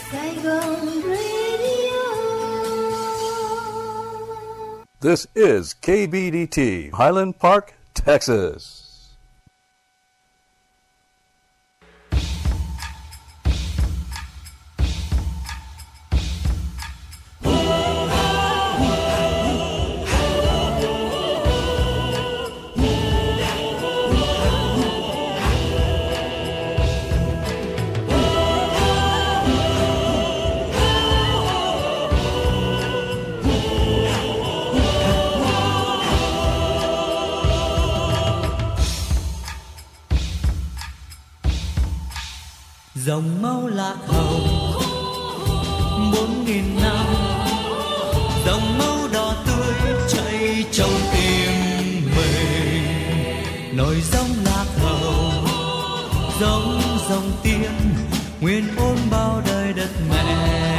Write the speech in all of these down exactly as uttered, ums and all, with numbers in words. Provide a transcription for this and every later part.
Saigon Radio. This is K B D T, Highland Park, Texas. Dòng máu lạc hồng bốn nghìn năm, dòng máu đỏ tươi chảy trong tim mình. Nổi dòng lạc hồng giống dòng tiên nguyên ôn bao đời đất mẹ.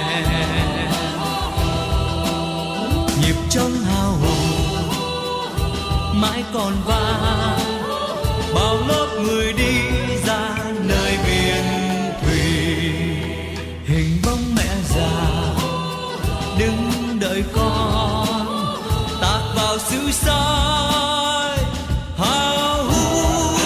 Nhịp trong hào hùng mãi còn vang, bao lớp người đi ra nơi biển thủy. Hình bóng mẹ già đứng đợi con tạt vào xứ soi hào hùng.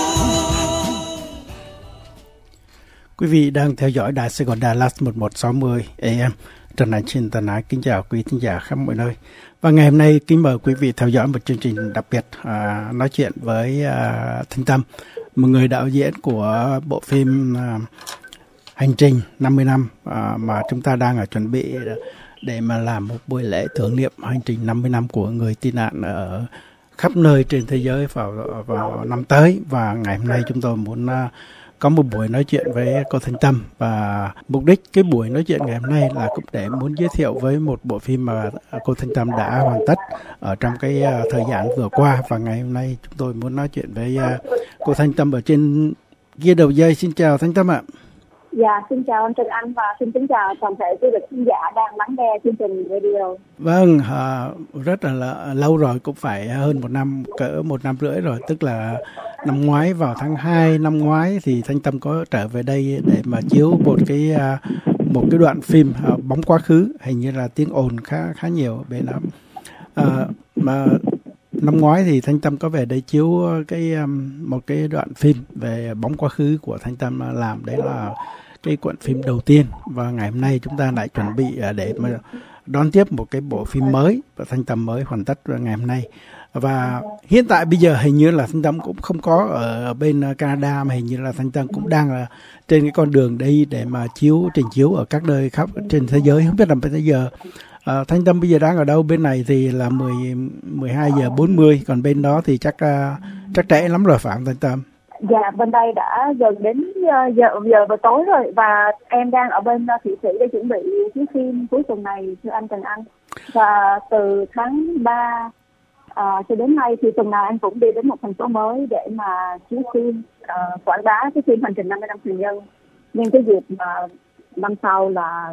Quý vị đang theo dõi Đài Sài Gòn Dallas một một sáu mươi A M. Trần Anh xin thân ái kính chào quý thính giả khắp mọi nơi. Và ngày hôm nay kính mời quý vị theo dõi một chương trình đặc biệt, à, nói chuyện với à, Thanh Tâm, một người đạo diễn của bộ phim à, Hành trình năm mươi năm à, mà chúng ta đang ở chuẩn bị để mà làm một buổi lễ tưởng niệm hành trình năm mươi năm của người tị nạn ở khắp nơi trên thế giới vào vào năm tới. Và ngày hôm nay chúng tôi muốn uh, có một buổi nói chuyện với cô Thanh Tâm, và mục đích cái buổi nói chuyện ngày hôm nay là cũng để muốn giới thiệu với một bộ phim mà cô Thanh Tâm đã hoàn tất ở trong cái uh, thời gian vừa qua. Và ngày hôm nay chúng tôi muốn nói chuyện với uh, cô Thanh Tâm ở trên kia đầu dây. Xin chào Thanh Tâm ạ. Dạ, xin chào anh Trần Anh và xin kính chào toàn thể quý vị khán giả đang lắng nghe chương trình radio. Vâng, à, rất là, là lâu rồi, cũng phải hơn một năm, cỡ một năm rưỡi rồi. Tức là năm ngoái vào tháng hai năm ngoái thì Thanh Tâm có trở về đây để mà chiếu một cái một cái đoạn phim Bóng Quá Khứ. Hình như là tiếng ồn khá khá nhiều bên đó. À, mà năm ngoái thì Thanh Tâm có về đây chiếu cái một cái đoạn phim về Bóng Quá Khứ của Thanh Tâm làm. Đấy là cái cuộn phim đầu tiên. Và ngày hôm nay chúng ta lại chuẩn bị để mà đón tiếp một cái bộ phim mới và Thanh Tâm mới hoàn tất ngày hôm nay. Và hiện tại bây giờ hình như là Thanh Tâm cũng không có ở bên Canada, mà hình như là Thanh Tâm cũng đang là trên cái con đường đây để mà chiếu trình chiếu ở các nơi khắp trên thế giới. Không biết là bây giờ À, Thanh Tâm bây giờ đang ở đâu? Bên này thì là mười, mười hai giờ bốn mươi, còn bên đó thì chắc uh, chắc trễ lắm rồi phải không Thanh Tâm? Dạ, bên đây đã gần đến uh, giờ giờ vào tối rồi, và em đang ở bên uh, Thụy Sĩ để chuẩn bị chiếu phim cuối tuần này thưa anh Trần Anh. Và từ tháng ba uh, cho đến nay thì tuần nào em cũng đi đến một thành phố mới để mà chiếu phim, uh, quảng bá cái phim Hành trình năm mươi năm tình nhân. Nhưng cái dịp mà năm sau là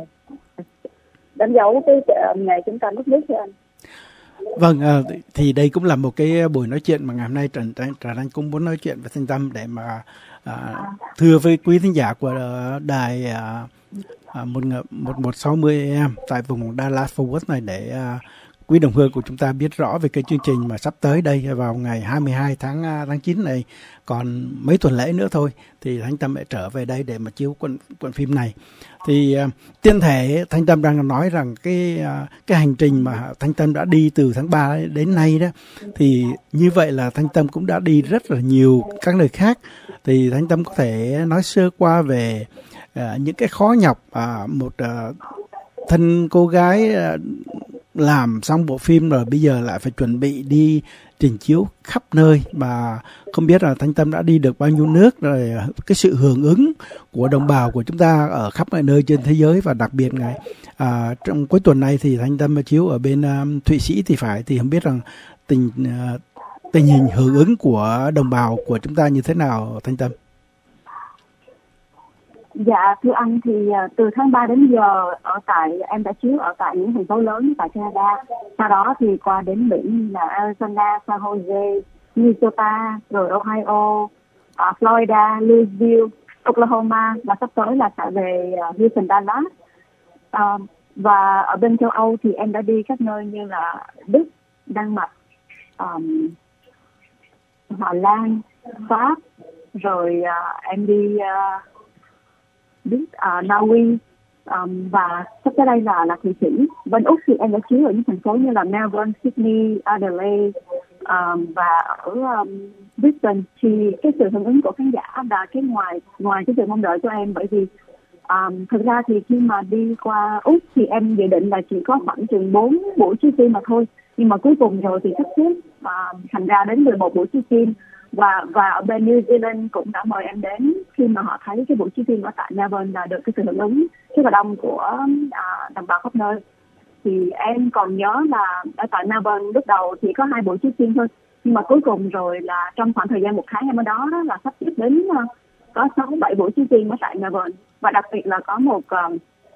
đánh dấu cái ngày chúng ta mất nước thưa anh. Vâng, à, thì đây cũng là một cái buổi nói chuyện mà ngày hôm nay Trần Trần Anh cũng muốn nói chuyện với Thanh Tâm để mà à, thưa với quý thính giả của đài à, một một sáu mươi A M tại vùng Dallas Fort Worth này, để à, quý đồng hương của chúng ta biết rõ về cái chương trình mà sắp tới đây vào ngày hai mươi hai tháng chín này, còn mấy tuần lễ nữa thôi thì Thanh Tâm lại trở về đây để mà chiếu cuộn cuộn phim này. Thì uh, tiên thể Thanh Tâm đang nói rằng cái uh, cái hành trình mà Thanh Tâm đã đi từ tháng ba đến nay đó, thì như vậy là Thanh Tâm cũng đã đi rất là nhiều các nơi khác. Thì Thanh Tâm có thể nói sơ qua về uh, những cái khó nhọc uh, một uh, thân cô gái uh, làm xong bộ phim rồi bây giờ lại phải chuẩn bị đi trình chiếu khắp nơi, mà không biết là Thanh Tâm đã đi được bao nhiêu nước rồi, cái sự hưởng ứng của đồng bào của chúng ta ở khắp mọi nơi trên thế giới. Và đặc biệt ngày à, trong cuối tuần này thì Thanh Tâm chiếu ở bên um, Thụy Sĩ thì phải, thì không biết rằng tình uh, tình hình hưởng ứng của đồng bào của chúng ta như thế nào Thanh Tâm? Dạ thưa anh, thì từ tháng ba đến giờ ở tại em đã chiếu ở tại những thành phố lớn tại Canada. Sau đó thì qua đến Mỹ là Arizona, San Jose, Minnesota, rồi Ohio, uh, Florida, Louisville, Oklahoma, và sắp tới là sẽ về uh, Houston, Dallas. Uh, và ở bên châu Âu thì em đã đi các nơi như là Đức, Đan Mạch, um, Hà Lan, Pháp, rồi uh, em đi uh, Đức, uh, Na Uy, um, và sắp tới đây là là Thụy Sĩ. Bên Úc thì em đã chiếu ở những thành phố như là Melbourne, Sydney, Adelaide, um, và ở um, Brisbane. Thì cái sự hưởng ứng của khán giả là cái ngoài ngoài cái sự mong đợi của em, bởi vì um, thực ra thì khi mà đi qua Úc thì em dự định là chỉ có khoảng chừng bốn buổi chiếu phim mà thôi, nhưng mà cuối cùng rồi thì sắp xếp uh, thành ra đến mười một buổi chiếu phim. Và và ở bên New Zealand cũng đã mời em đến khi mà họ thấy cái buổi chiếu phim ở tại Melbourne là được cái sự hưởng ứng rất là đông của à, đồng bào khắp nơi. Thì em còn nhớ là ở tại Melbourne lúc đầu chỉ có hai buổi chiếu phim thôi, nhưng mà cuối cùng rồi là trong khoảng thời gian một tháng em ở đó, đó là sắp xếp đến uh, có sáu bảy buổi chiếu phim ở tại Melbourne. Và đặc biệt là có một uh,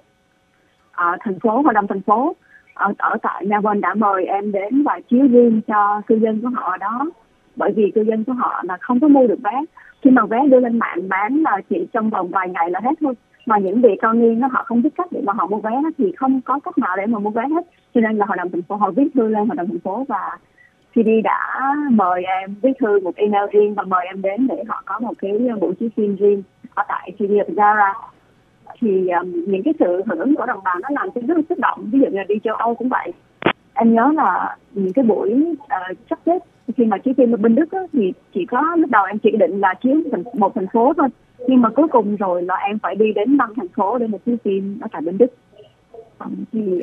uh, thành phố, hội đồng thành phố ở, ở tại Melbourne đã mời em đến và chiếu riêng cho cư dân của họ ở đó. Bởi vì cư dân của họ là không có mua được vé. Khi mà vé đưa lên mạng bán là chỉ trong vòng vài ngày là hết thôi. Mà những vị cao niên họ không biết cách để mà họ mua vé thì không có cách nào để mà mua vé hết. Cho nên là hội đồng thành phố họ viết thư lên hội đồng thành phố, và xê đê đã mời em viết thư một email riêng và mời em đến để họ có một cái buổi chiếu phim riêng ở tại xê đê of Zara. Thì um, những cái sự hưởng ứng của đồng bào nó làm cho rất là xúc động. Ví dụ như đi châu Âu cũng vậy. Em nhớ là những cái buổi uh, sắp xếp khi mà chiếu phim ở bên Đức á, thì chỉ có lúc đầu em chỉ định là chiếu một thành phố thôi, nhưng mà cuối cùng rồi là em phải đi đến năm thành phố để mà chiếu phim ở tại bên Đức. Thì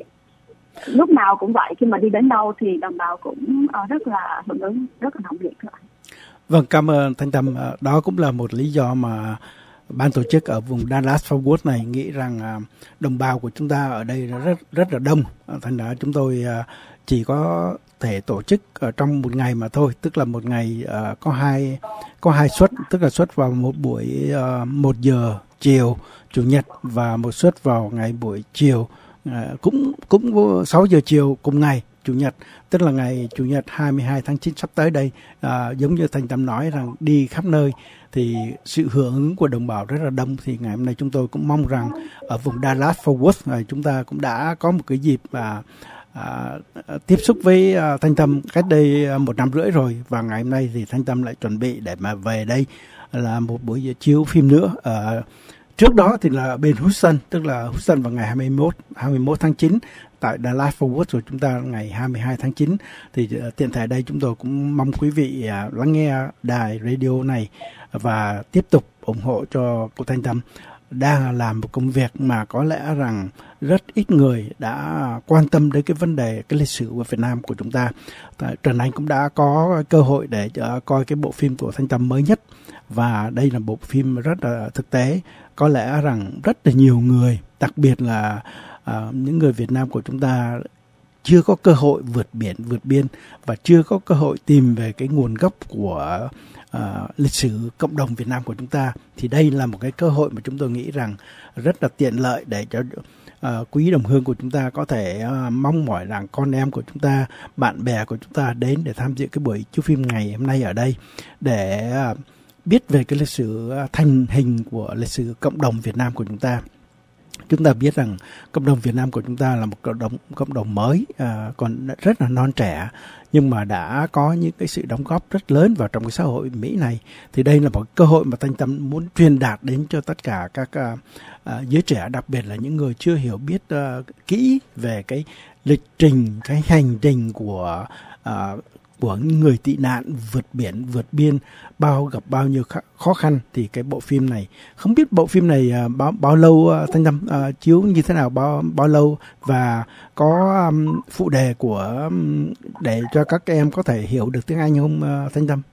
lúc nào cũng vậy, khi mà đi đến đâu thì đồng bào cũng uh, rất là hưởng ứng, rất là nồng nhiệt. Vâng, cảm ơn Thanh Tâm. Đó cũng là một lý do mà ban tổ chức ở vùng Dallas-Fort Worth này nghĩ rằng đồng bào của chúng ta ở đây rất rất là đông. Thành ra chúng tôi chỉ có thể tổ chức ở trong một ngày mà thôi, tức là một ngày uh, có hai có hai suất, tức là suất vào một buổi uh, một giờ chiều chủ nhật và một suất vào ngày buổi chiều uh, cũng cũng sáu giờ chiều cùng ngày chủ nhật, tức là ngày chủ nhật hai mươi hai tháng chín sắp tới đây. Uh, giống như Thanh Tâm nói rằng đi khắp nơi thì sự hưởng ứng của đồng bào rất là đông. Thì ngày hôm nay chúng tôi cũng mong rằng ở vùng Dallas-Fort Worth này chúng ta cũng đã có một cái dịp uh, À, tiếp xúc với à, Thanh Tâm cách đây à, một năm rưỡi rồi, và ngày hôm nay thì Thanh Tâm lại chuẩn bị để mà về đây là một buổi chiếu phim nữa. À, trước đó thì là bên Houston, tức là Houston vào ngày hai mươi mốt tháng chín, tại Dallas-Fort Worth rồi chúng ta ngày hai mươi hai tháng chín. Thì à, tiện thể đây chúng tôi cũng mong quý vị à, lắng nghe đài radio này và tiếp tục ủng hộ cho cô Thanh Tâm đang làm một công việc mà có lẽ rằng rất ít người đã quan tâm đến cái vấn đề cái lịch sử của Việt Nam của chúng ta. Trần Anh cũng đã có cơ hội để uh, coi cái bộ phim của Thanh Tâm mới nhất, và đây là bộ phim rất là thực tế. Có lẽ rằng rất là nhiều người, đặc biệt là uh, những người Việt Nam của chúng ta chưa có cơ hội vượt biển, vượt biên và chưa có cơ hội tìm về cái nguồn gốc của uh, lịch sử cộng đồng Việt Nam của chúng ta. Thì đây là một cái cơ hội mà chúng tôi nghĩ rằng rất là tiện lợi để cho uh, quý đồng hương của chúng ta có thể uh, mong mỏi rằng con em của chúng ta, bạn bè của chúng ta đến để tham dự cái buổi chiếu phim ngày hôm nay ở đây để uh, biết về cái lịch sử uh, thành hình của lịch sử cộng đồng Việt Nam của chúng ta. Chúng ta biết rằng cộng đồng Việt Nam của chúng ta là một cộng đồng cộng đồng mới, à, còn rất là non trẻ, nhưng mà đã có những cái sự đóng góp rất lớn vào trong cái xã hội Mỹ này. Thì đây là một cơ hội mà Thanh Tâm muốn truyền đạt đến cho tất cả các à, à, giới trẻ, đặc biệt là những người chưa hiểu biết à, kỹ về cái lịch trình, cái hành trình của à, của những người tị nạn vượt biển, vượt biên, bao gặp bao nhiêu khó khăn. Thì cái bộ phim này, không biết bộ phim này uh, bao bao lâu uh, Thanh Tâm uh, chiếu như thế nào, bao bao lâu, và có um, phụ đề của um, để cho các em có thể hiểu được tiếng Anh không uh, Thanh Tâm?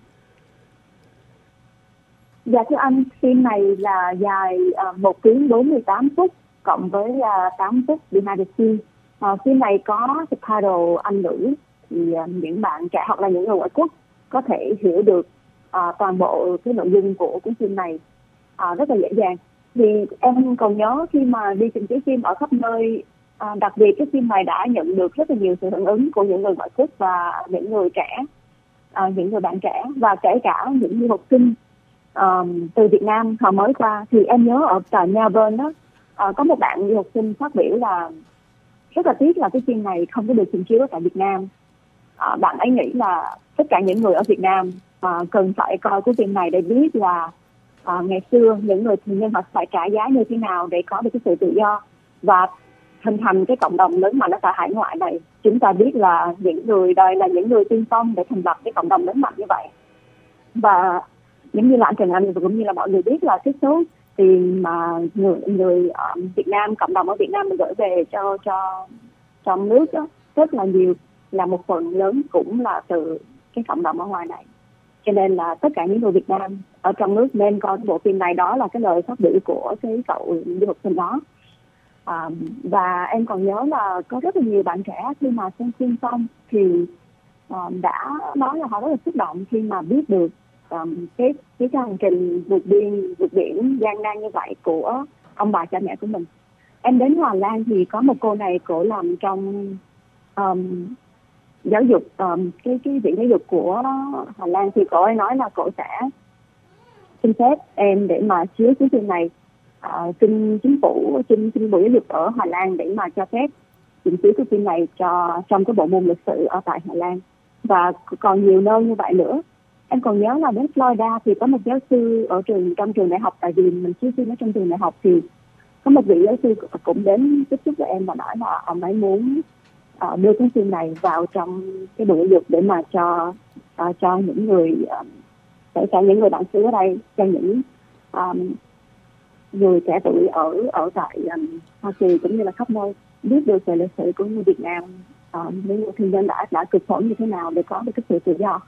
Dạ thưa anh, phim này là dài uh, một tiếng bốn mươi tám phút cộng với uh, tám phút behind the scene. Uh, phim này có subtitle Anh ngữ, thì uh, những bạn trẻ hoặc là những người ngoại quốc có thể hiểu được uh, toàn bộ cái nội dung của cuốn phim này uh, rất là dễ dàng. Thì em còn nhớ khi mà đi trình chiếu phim ở khắp nơi, uh, đặc biệt cái phim này đã nhận được rất là nhiều sự hưởng ứng của những người ngoại quốc và những người trẻ, uh, những người bạn trẻ, và kể cả những du học sinh um, từ Việt Nam họ mới qua. Thì em nhớ ở tại Melbourne đó, uh, có một bạn du học sinh phát biểu là rất là tiếc là cái phim này không có được trình chiếu ở tại Việt Nam. Uh, bạn ấy nghĩ là tất cả những người ở Việt Nam uh, cần phải coi cái phim này để biết là uh, ngày xưa những người thường nhân họ phải trả giá như thế nào để có được cái sự tự do và hình thành cái cộng đồng lớn mạnh ở tại hải ngoại này. Chúng ta biết là những người đây là những người tiên phong để thành lập cái cộng đồng lớn mạnh như vậy. Và giống như là anh Trần Anh và cũng như là mọi người biết là cái số tiền mà người người ở Việt Nam, cộng đồng ở Việt Nam gửi về cho cho trong nước đó rất là nhiều, là một phần lớn cũng là từ cái cộng đồng ở ngoài này. Cho nên là tất cả những người Việt Nam ở trong nước nên coi bộ phim này. Đó là cái lời phát biểu của cái cậu du học sinh đó. À, và em còn nhớ là có rất là nhiều bạn trẻ khi mà xem phim xong thì uh, đã nói là họ rất là xúc động khi mà biết được um, cái cái hành trình vượt biên vượt biển gian nan như vậy của ông bà cha mẹ của mình. Em đến Hà Lan thì có một cô này, cổ làm trong um, giáo dục, um, cái cái viện giáo dục của Hà Lan, thì cô ấy nói là cô sẽ xin phép em để mà chiếu cái phim này. Uh, xin chính phủ, xin xin bộ giáo dục ở Hà Lan để mà cho phép trình chiếu cái phim này cho trong cái bộ môn lịch sử ở tại Hà Lan, và còn nhiều nơi như vậy nữa. Em còn nhớ là đến Florida thì có một giáo sư ở trường trong trường đại học, tại vì mình chiếu phim ở trong trường đại học, thì có một vị giáo sư cũng đến tiếp xúc với em và nói là ông ấy muốn uh, đưa cái phim này vào trong cái bộ giáo dục để mà cho uh, cho những người uh, để cho những người bản xứ ở đây, cho những um, người trẻ tuổi ở ở tại um, Hoa Kỳ cũng như là khắp nơi biết được về lịch sử của người Việt Nam, uh, những người thương nhân đã đã cực khổ như thế nào để có được cái sự tự do.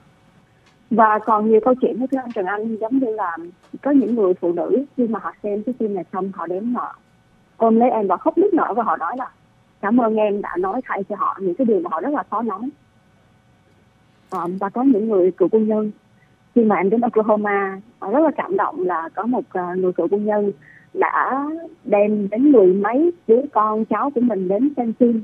Và còn nhiều câu chuyện nữa thưa anh Trần Anh, giống như là có những người phụ nữ khi mà họ xem cái phim này xong, họ đến họ ôm lấy em và khóc nức nở và họ nói là cảm ơn em đã nói thay cho họ những cái điều mà họ rất là khó nói. Uh, và có những người cựu quân nhân, khi mà em đến Oklahoma, họ rất là cảm động là có một uh, người cựu quân nhân đã đem đến mười mấy đứa con cháu của mình đến xem phim.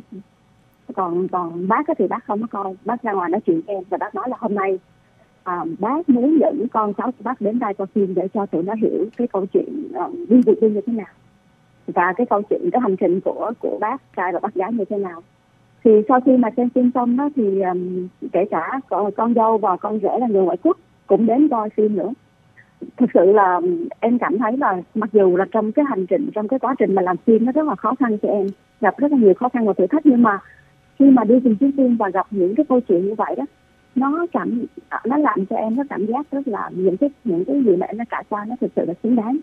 Còn còn bác thì bác không có coi, bác ra ngoài nói chuyện với em và bác nói là hôm nay à, bác muốn dẫn con cháu của bác đến đây coi phim để cho tụi nó hiểu cái câu chuyện đi vượt biên như thế nào, và cái câu chuyện, cái hành trình của của bác trai và bác gái như thế nào. Thì sau khi mà xem phim xong đó thì um, kể cả con, con dâu và con rể là người ngoại quốc cũng đến coi phim nữa. Thực sự là em cảm thấy là mặc dù là trong cái hành trình, trong cái quá trình mà làm phim nó rất là khó khăn cho em, gặp rất là nhiều khó khăn và thử thách, nhưng mà khi mà đi tìm chiếu phim và gặp những cái câu chuyện như vậy đó, nó cảm nó làm cho em có cảm giác rất là những cái những cái gì mà em đã trải qua nó thực sự là xứng đáng.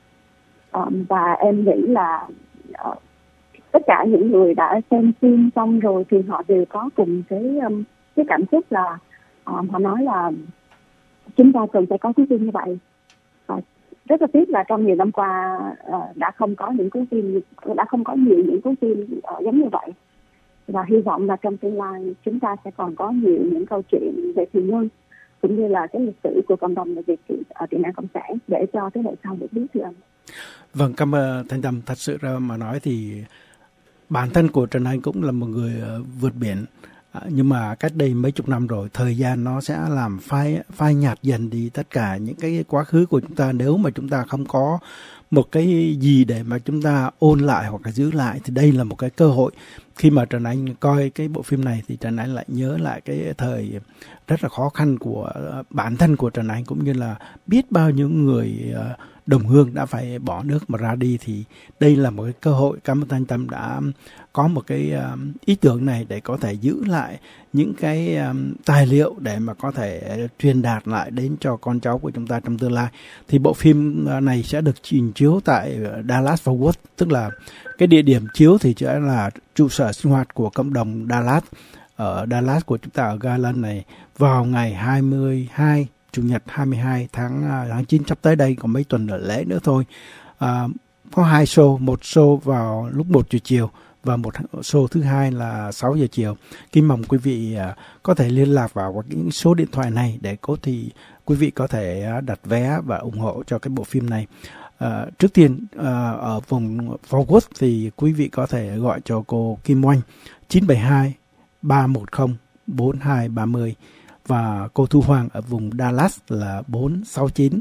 Um, và em nghĩ là uh, tất cả những người đã xem phim xong rồi thì họ đều có cùng cái um, cái cảm xúc là um, họ nói là chúng ta cần phải có cái phim như vậy. Uh, rất là tiếc là trong nhiều năm qua uh, đã không có những cuốn phim đã không có nhiều những cuốn phim uh, giống như vậy. Và hy vọng là trong tương lai chúng ta sẽ còn có nhiều những câu chuyện về thiền nhân cũng như là cái lịch sử của cộng đồng người Việt ở Việt Nam Cộng sản để cho thế hệ sau được biết thưa anh. Vâng, cảm ơn Thanh Tâm. Thật sự ra mà nói thì bản thân của Trần Anh cũng là một người vượt biển, nhưng mà cách đây mấy chục năm rồi, thời gian nó sẽ làm phai phai nhạt dần đi tất cả những cái quá khứ của chúng ta. Nếu mà chúng ta không có một cái gì để mà chúng ta ôn lại hoặc là giữ lại thì đây là một cái cơ hội. Khi mà Trần Anh coi cái bộ phim này thì Trần Anh lại nhớ lại cái thời rất là khó khăn của bản thân của Trần Anh, cũng như là biết bao nhiêu người đồng hương đã phải bỏ nước mà ra đi. Thì đây là một cái cơ hội. Cảm ơn Thanh Tâm đã có một cái ý tưởng này để có thể giữ lại những cái tài liệu để mà có thể truyền đạt lại đến cho con cháu của chúng ta trong tương lai. Thì bộ phim này sẽ được trình chiếu tại Dallas Fort Worth, tức là cái địa điểm chiếu thì sẽ là trụ sở sinh hoạt của cộng đồng Dallas ở Dallas của chúng ta ở Garland này vào ngày hai mươi hai, Chủ nhật hai mươi hai tháng chín sắp tới đây, còn mấy tuần lễ nữa thôi. À, có hai show, một show vào lúc một giờ chiều và một show thứ hai là sáu giờ chiều. Kim mong quý vị uh, có thể liên lạc vào những số điện thoại này để có thì quý vị có thể uh, đặt vé và ủng hộ cho cái bộ phim này. Uh, trước tiên uh, ở vùng Fort Worth thì quý vị có thể gọi cho cô Kim Oanh chín bảy hai ba một không bốn hai ba không và cô Thu Hoàng ở vùng Dallas là bốn sáu chín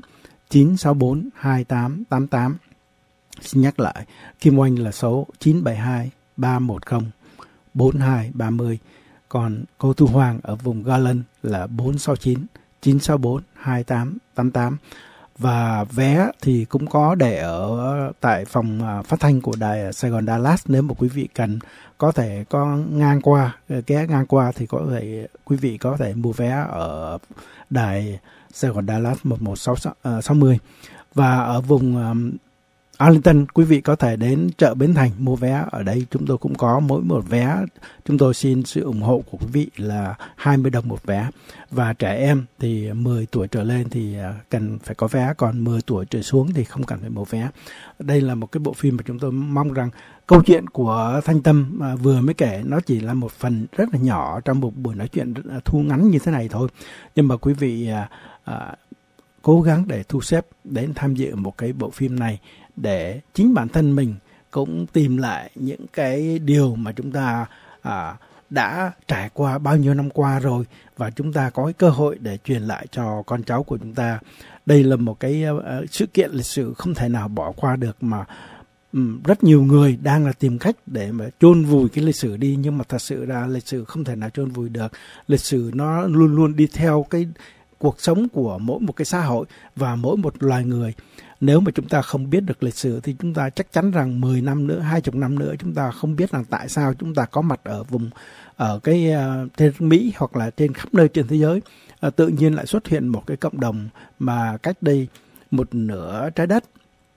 chín sáu bốn hai tám tám tám. Xin nhắc lại, Kim Oanh là số chín bảy hai ba một không bốn hai ba không. Còn cô Thu Hoàng ở vùng Garland là bốn sáu chín chín sáu bốn hai tám tám tám. Và vé thì cũng có để ở tại phòng phát thanh của đài Sài Gòn Dallas. Nếu mà quý vị cần có thể có ngang qua, ghé ngang qua thì có thể quý vị có thể mua vé ở đài Sài Gòn Dallas một một sáu sáu không. Và ở vùng um, Arlington, quý vị có thể đến chợ Bến Thành mua vé. Ở đây chúng tôi cũng có mỗi một vé. Chúng tôi xin sự ủng hộ của quý vị là hai mươi đồng một vé. Và trẻ em thì mười tuổi trở lên thì cần phải có vé, còn mười tuổi trở xuống thì không cần phải mua vé. Đây là một cái bộ phim mà chúng tôi mong rằng câu chuyện của Thanh Tâm vừa mới kể nó chỉ là một phần rất là nhỏ trong một buổi nói chuyện thu ngắn như thế này thôi. Nhưng mà quý vị à, à, cố gắng để thu xếp đến tham dự một cái bộ phim này để chính bản thân mình cũng tìm lại những cái điều mà chúng ta à, đã trải qua bao nhiêu năm qua rồi, và chúng ta có cái cơ hội để truyền lại cho con cháu của chúng ta. Đây là một cái uh, sự kiện lịch sử không thể nào bỏ qua được, mà um, rất nhiều người đang là tìm cách để mà chôn vùi cái lịch sử đi, nhưng mà thật sự là lịch sử không thể nào chôn vùi được. Lịch sử nó luôn luôn đi theo cái cuộc sống của mỗi một cái xã hội và mỗi một loài người. Nếu mà chúng ta không biết được lịch sử thì chúng ta chắc chắn rằng mười năm nữa, hai mươi năm nữa chúng ta không biết rằng tại sao chúng ta có mặt ở vùng ở cái uh, trên Mỹ hoặc là trên khắp nơi trên thế giới. Uh, tự nhiên lại xuất hiện một cái cộng đồng mà cách đây một nửa trái đất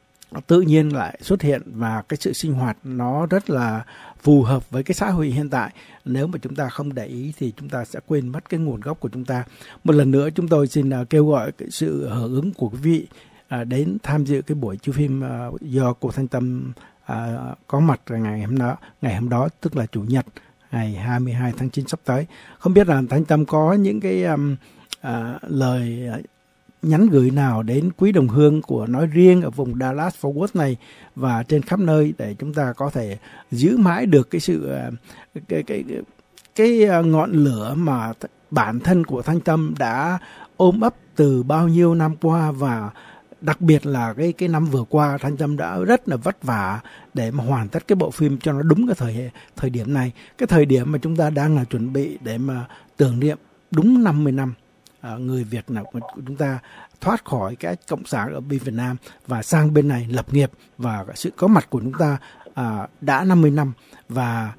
tự nhiên lại xuất hiện, và cái sự sinh hoạt nó rất là phù hợp với cái xã hội hiện tại. Nếu mà chúng ta không để ý thì chúng ta sẽ quên mất cái nguồn gốc của chúng ta. Một lần nữa chúng tôi xin uh, kêu gọi cái sự hưởng ứng của quý vị À, đến tham dự cái buổi chiếu phim à, do cô Thanh Tâm à, có mặt ngày hôm đó, ngày hôm đó tức là Chủ nhật ngày hai mươi hai tháng chín sắp tới. Không biết là Thanh Tâm có những cái um, à, lời nhắn gửi nào đến quý đồng hương của nói riêng ở vùng Dallas Fort Worth này và trên khắp nơi để chúng ta có thể giữ mãi được cái sự cái cái cái, cái ngọn lửa mà bản thân của Thanh Tâm đã ôm ấp từ bao nhiêu năm qua, và đặc biệt là cái cái năm vừa qua Thanh Tâm đã rất là vất vả để mà hoàn tất cái bộ phim cho nó đúng cái thời thời điểm này, cái thời điểm mà chúng ta đang là chuẩn bị để mà tưởng niệm đúng năm mươi năm à, người Việt nào của chúng ta thoát khỏi cái cộng sản ở bên Việt Nam và sang bên này lập nghiệp, và sự có mặt của chúng ta à, đã năm mươi năm và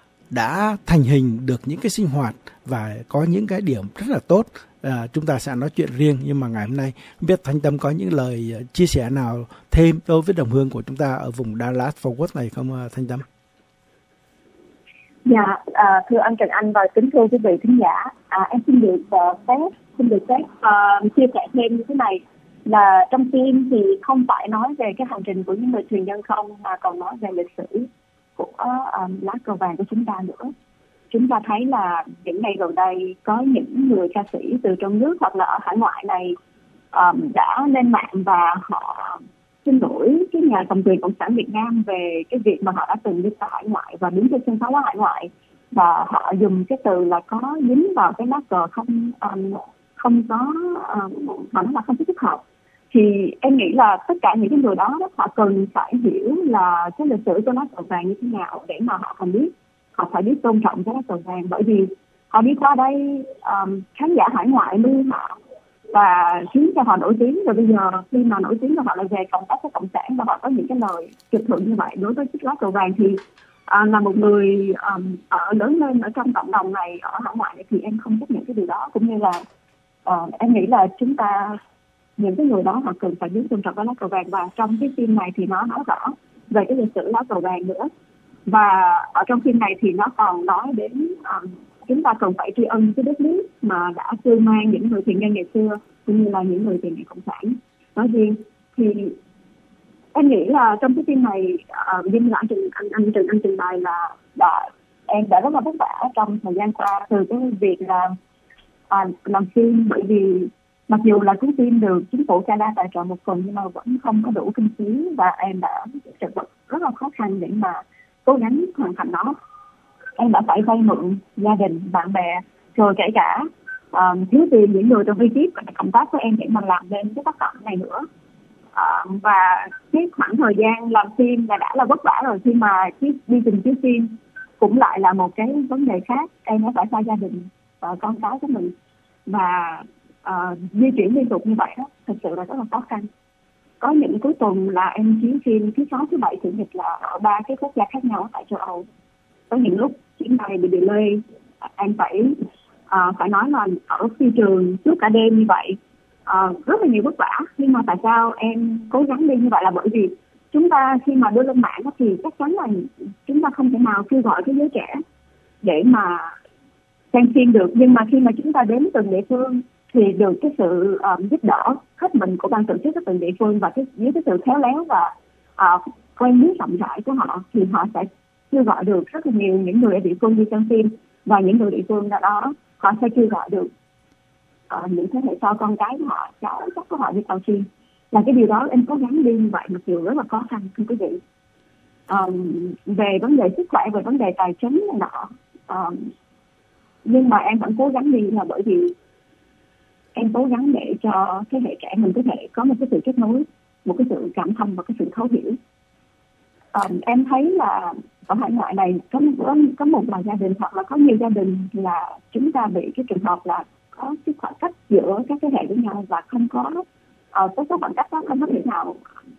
đã thành hình được những cái sinh hoạt và có những cái điểm rất là tốt. À, chúng ta sẽ nói chuyện riêng, nhưng mà ngày hôm nay không biết Thanh Tâm có những lời chia sẻ nào thêm đối với đồng hương của chúng ta ở vùng Dallas Fort Worth này không Thanh Tâm? Dạ, à, thưa anh Trần Anh và kính thưa quý vị khán giả, à, em xin được uh, phép xin được phép uh, chia sẻ thêm như thế này, là trong phim thì không phải nói về cái hành trình của những người thuyền nhân không, mà còn nói về lịch sử của uh, lá cờ vàng của chúng ta nữa. Chúng ta thấy là những ngày gần đây có những người ca sĩ từ trong nước hoặc là ở hải ngoại này um, đã lên mạng và họ xin lỗi cái nhà cầm quyền Cộng sản Việt Nam về cái việc mà họ đã từng đi ra hải ngoại và đứng trên sân khấu ở hải ngoại, và họ dùng cái từ là có dính vào cái lá cờ không um, không có um, mà nó là không thích hợp. Thì em nghĩ là tất cả những cái người đó, đó họ cần phải hiểu là cái lịch sử của lá cờ vàng như thế nào để mà họ còn biết. Họ phải biết tôn trọng cái lá cờ vàng, bởi vì họ đi qua đây um, khán giả hải ngoại nuôi họ và khiến cho họ nổi tiếng, rồi bây giờ khi mà nổi tiếng rồi họ lại về cộng tác với cộng sản và họ có những cái lời trực thượng như vậy đối với chiếc lá cờ vàng. Thì uh, là một người um, ở lớn lên ở trong cộng đồng này ở hải ngoại này, thì em không chấp nhận cái điều đó, cũng như là uh, em nghĩ là chúng ta, những cái người đó họ cần phải biết tôn trọng cái lá cờ vàng. Và trong cái phim này thì nó nói rõ về cái lịch sử lá cờ vàng nữa. Và ở trong phim này thì nó còn nói đến um, chúng ta cần phải tri ân cái đất nước mà đã cưu mang những người thuyền nhân ngày xưa, cũng như là những người tiền ngày cộng sản nói riêng. Thì em nghĩ là trong cái phim này uh, như là anh anh anh Trần Anh trình bày là đã, em đã rất là vất vả trong thời gian qua từ cái việc là uh, làm phim, bởi vì mặc dù là cuốn phim được chính phủ Canada tài trợ một phần nhưng mà vẫn không có đủ kinh phí, và em đã chật vật rất là khó khăn để mà cố gắng hoàn thành nó. Em đã phải vay mượn gia đình, bạn bè, rồi kể cả uh, thiếu tiền những người trong ekip và cộng tác với em để mà làm lên cái tác phẩm này nữa. uh, và cái khoảng thời gian làm phim là đã là vất vả rồi, khi mà cái đi trình chiếu phim cũng lại là một cái vấn đề khác. Em nó phải xa gia đình và con cái của mình, và uh, di chuyển liên tục như vậy đó thực sự là rất là khó khăn. Có những cuối tuần là em chiếu phim thứ sáu, thứ bảy, chủ nhật là ở ba cái quốc gia khác nhau tại châu Âu. Có những lúc chuyến bay bị delay, em phải uh, phải nói là ở phi trường suốt cả đêm như vậy, uh, rất là nhiều vất vả. Nhưng mà tại sao em cố gắng đi như vậy là bởi vì chúng ta khi mà đưa lên mạng thì chắc chắn là chúng ta không thể nào kêu gọi cái giới trẻ để mà xem phim được. Nhưng mà khi mà chúng ta đến từng địa phương thì được cái sự um, giúp đỡ hết mình của ban tổ chức ở từng địa phương, và cái, với cái sự khéo léo và uh, quen biết rộng rãi của họ, thì họ sẽ kêu gọi được rất là nhiều những người ở địa phương đi xem phim, và những người địa phương đó, đó họ sẽ kêu gọi được uh, những thế hệ sau, con cái của họ, cháu chắc của họ đi coi phim. Là cái điều đó em cố gắng đi như vậy mặc dù rất là khó khăn, thưa quý vị. Um, về vấn đề sức khỏe, về vấn đề tài chính này nọ, um, nhưng mà em vẫn cố gắng đi là bởi vì em cố gắng để cho thế hệ trẻ mình có thể có một cái sự kết nối, một cái sự cảm thông và cái sự thấu hiểu. Um, em thấy là ở hải ngoại này có, có, có một vài gia đình hoặc là có nhiều gia đình là chúng ta bị cái trường hợp là có cái khoảng cách giữa các thế hệ với nhau và không có uh, có cái khoảng cách đó không có thể nào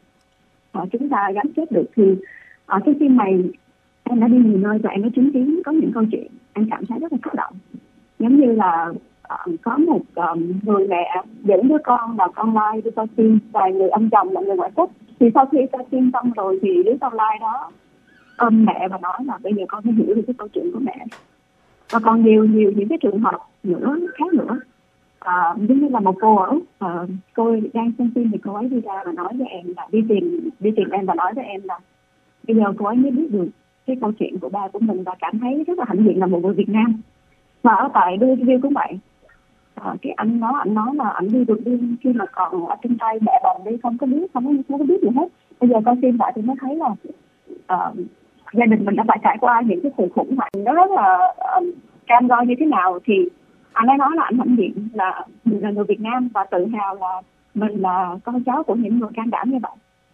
uh, chúng ta gắn kết được. Thì ở uh, cái phim này em đã đi nhiều nơi và em đã chứng kiến có những câu chuyện em cảm thấy rất là xúc động, giống như là uh, có một um, người mẹ dẫn đứa con và con lai đi coi phim, và người ông chồng là người ngoại quốc. Thì sau khi coi phim xong rồi thì đứa con lai đó ôm mẹ và nói là bây giờ con mới hiểu được cái câu chuyện của mẹ. Và còn nhiều nhiều những cái trường hợp nữa khác nữa. À, giống như là một cô ở uh, cô đang xem phim thì cô ấy đi ra và nói với em là đi tìm đi tìm em và nói với em là bây giờ cô ấy mới biết được cái câu chuyện của ba của mình và cảm thấy rất là hãnh diện là một người Việt Nam. Và ở tại đưa review cũng vậy. À, cái anh nói anh nói là anh đi được đi khi mà còn ở trên tay mẹ bồng đi, không có biết không có, không có biết gì hết. Bây giờ coi phim lại thì mới thấy là uh, gia đình mình đã phải trải qua những cái sự khủng hoảng nó rất là uh, cam go như thế nào. Thì anh ấy nói là anh hãnh diện là mình là người Việt Nam và tự hào là mình là con cháu của những người can đảm như vậy.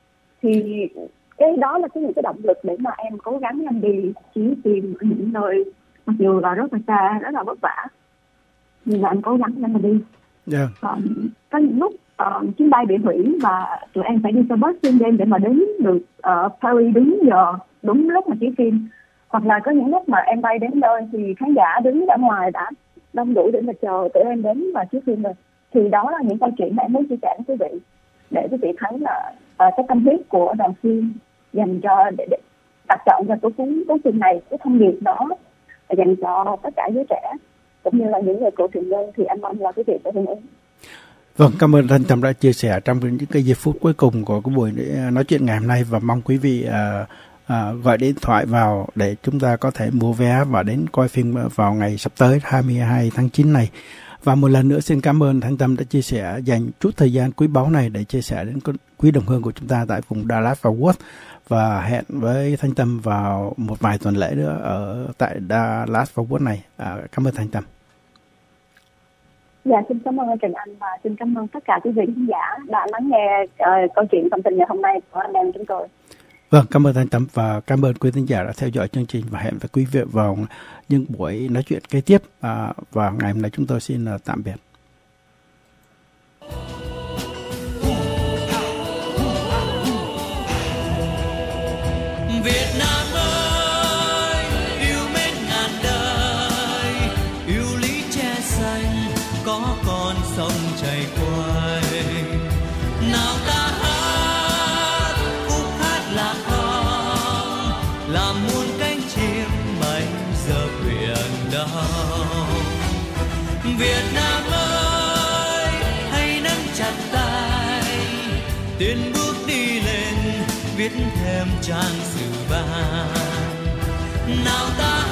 Thì cái đó là cái những cái động lực để mà em cố gắng em đi chiếu phim ở những nơi mặc dù là rất là xa, rất là vất vả, nhưng mà em cố gắng để mà đi. Yeah. Um, có những lúc uh, chuyến bay bị hủy và tụi em phải đi xe bus xuyên đêm để mà đến được ở uh, Paris đúng giờ, đúng lúc mà chiếu phim. Hoặc là có những lúc mà em bay đến nơi thì khán giả đứng ra ngoài đã đông đủ để mà chờ tụi em đến và chiếu phim rồi. Thì đó là những câu chuyện mà em muốn chia sẻ với quý vị, để quý vị thấy là uh, cái tâm huyết của đoàn phim dành cho để, để đặt chọn cho cái cuốn cuốn phim này, cái thông điệp đó dành cho tất cả giới trẻ cũng như là những người cựu thuyền nhân, thì anh mong là quý vị sẽ hưởng ứng. Vâng, cảm ơn Thanh Tâm đã chia sẻ trong những cái giây phút cuối cùng của cái buổi nói chuyện ngày hôm nay, và mong quý vị uh, uh, gọi điện thoại vào để chúng ta có thể mua vé và đến coi phim vào ngày sắp tới hai mươi hai tháng chín này. Và một lần nữa xin cảm ơn Thanh Tâm đã chia sẻ, dành chút thời gian quý báu này để chia sẻ đến quý đồng hương của chúng ta tại vùng Dallas và Worth. Và hẹn với Thanh Tâm vào một vài tuần lễ nữa ở tại Dallas và Worth này. À, cảm ơn Thanh Tâm. Dạ, xin cảm ơn anh Trần Anh và xin cảm ơn tất cả quý vị khán giả đã lắng nghe uh, câu chuyện tâm tình ngày hôm nay của anh em chúng tôi. Vâng, cảm ơn Thanh Tâm và cảm ơn quý khán giả đã theo dõi chương trình, và hẹn với quý vị vào những buổi nói chuyện kế tiếp. À, và ngày hôm nay chúng tôi xin uh, tạm biệt. Việt Nam ơi, yêu mến ngàn đời, yêu lý che xanh, có con sông chảy quay. Nào ta hát khúc hát lạc hồng, làm muôn cánh chim bay giờ biển đông. Việt Nam ơi, hãy nắm chặt tay, tiến bước đi lên, viết thêm trang sử vàng. Nào ta